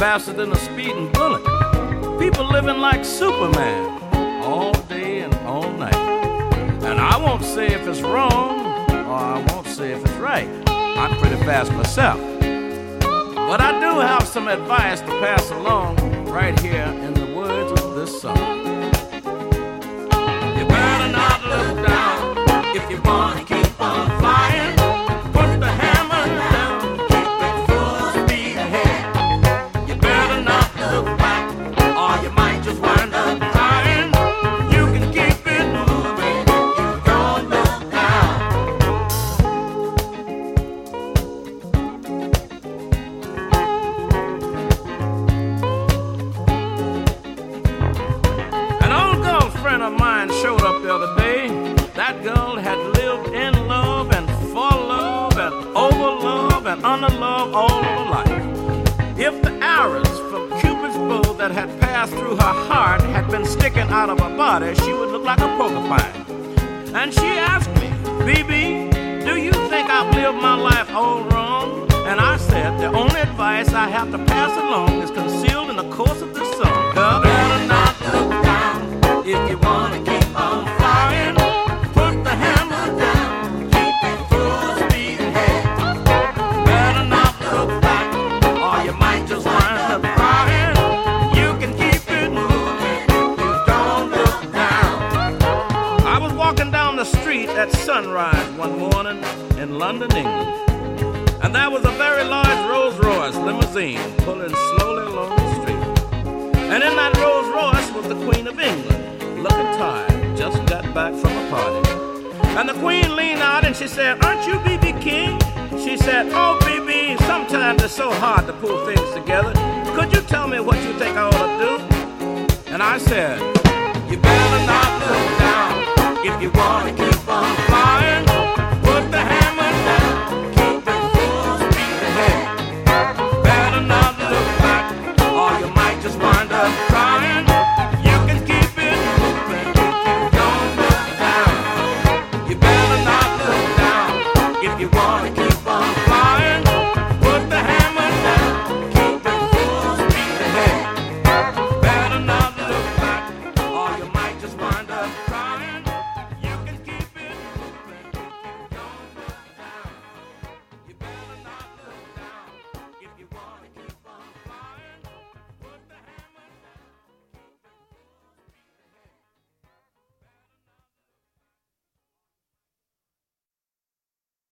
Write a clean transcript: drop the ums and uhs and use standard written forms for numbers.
faster than a speeding bullet. People living like Superman all day and all night. And I won't say if it's wrong, or I won't say if it's right. I'm pretty fast myself. But I do have some advice to pass along right here in the words of this song. You better not look down if you want to keep on flying. Put the hammer down, keep it full speed ahead. You better not look back, or you might just wind up crying. You can keep it moving, you don't look down. An old girlfriend of mine showed up the other day. That girl had lived in love and for love and over love and under love all her life. If the arrows from Cupid's bow that had passed through her heart had been sticking out of her body, she would look like a porcupine. And she asked me, BB, do you think I've lived my life all wrong? And I said, the only advice I have to pass along is concealed in the course of this song. Girl, better not look down if you want to keep on flying. Put the hammer down, keep it full speed ahead. Better not look back, or you might just wind up crying. You can keep it moving, you don't look down. I was walking down the street at sunrise one morning in London, England, and there was a very large Rolls-Royce limousine pulling slowly along the street. And in that Rolls-Royce was the Queen of England, looking tired, just got back from a party. And the Queen leaned out and she said, aren't you B.B. King? She said, oh, B.B., sometimes it's so hard to pull things together. Could you tell me what you think I ought to do? And I said, you better not look down if you want to keep on